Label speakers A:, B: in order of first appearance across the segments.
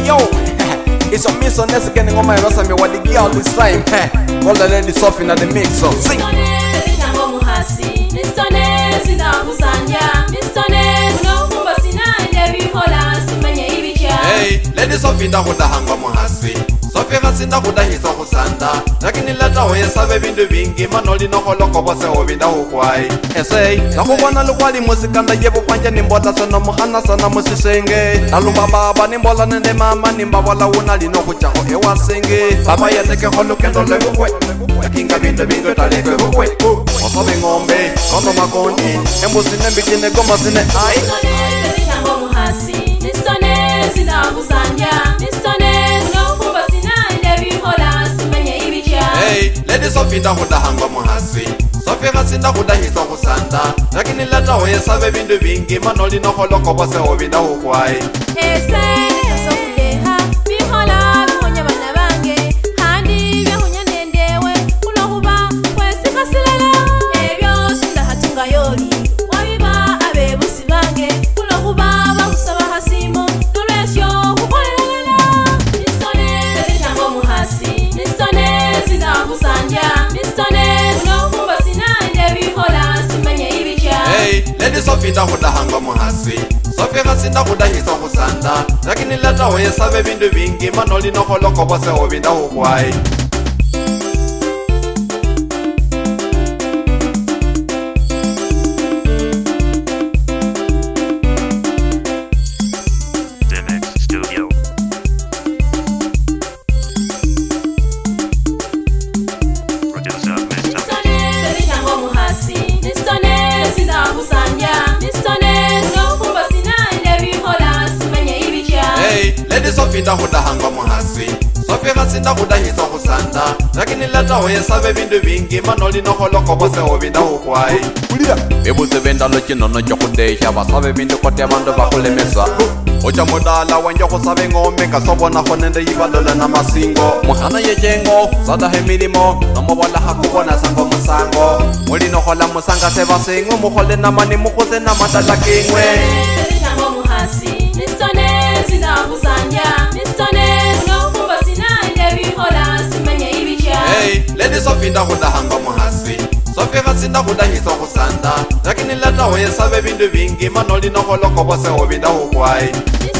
A: yo, it's your miss on this again on my rasa me what the girl this time. All the ladies off in the mix, so sing.
B: Hey, ladies off in the hanga muhasi. Sofia sinda kuda hiso kusanda. Lakini lata hoye sabe bindu bingi manoli no koloko bose obinda hukwai. Esay, nakubona lukwali musikanda yebo kwanje nimbota sana muhana sana musisenge. Nalumba baba nimbola nende mama nimbawala unali no kuchaho ewasenge. Baba yeteke holukendo lebukwe. Kinga bindu bingu talekwe bukwe. Osobe ngombe, kono makondi. Embusi nembikine goma sine ai. Hey, ladies of Inda Huda Hanga Muhasi. Sofia Sinda Huda Hiso Husanda. Lakini lata hoye sabe bindu bingi manoli no holoko bose obinda hukwai. Ladies of Inda Huda Hanga Muhasi. Sofia Sinda Huda Hiso Husanda. Lakini lata hoye sabe bindu bingi manoli no holoko bose obinda hukwai. Ladies of Inda Huda Hanga Muhasi. Sofia Sinda Huda Hiso Husanda. Lakini lata hoye sabe bindu bingi manoli no holoko bose obinda hukwai. Ebu sebenda lo chino no chokudesha basabe bindu kote mando bakule mesa. Ocha mudala wanjoko sabe ngombe kasobona honende yibadola na masingo. Muhana yejengo sada hemilimo nomobala hakubona sango musango. Muli no hola musanga seba singo muhole na mani mukhose na madala kingwe. Hey, ladies of Inda Huda Hanga Muhasi. Sofia Sinda Huda Hiso Husanda. Lakini lata hoye sabe bindu bingi manoli no holoko bose obinda hukwai.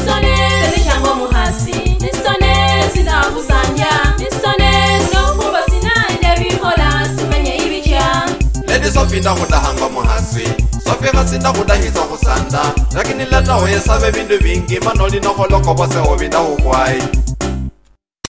B: Ladies of Inda Huda Hanga Muhasi. Sofia Sinda Huda Hiso Husanda. Lakini lata hoye sabe bindu bingi manoli no holoko bose obinda hukwai.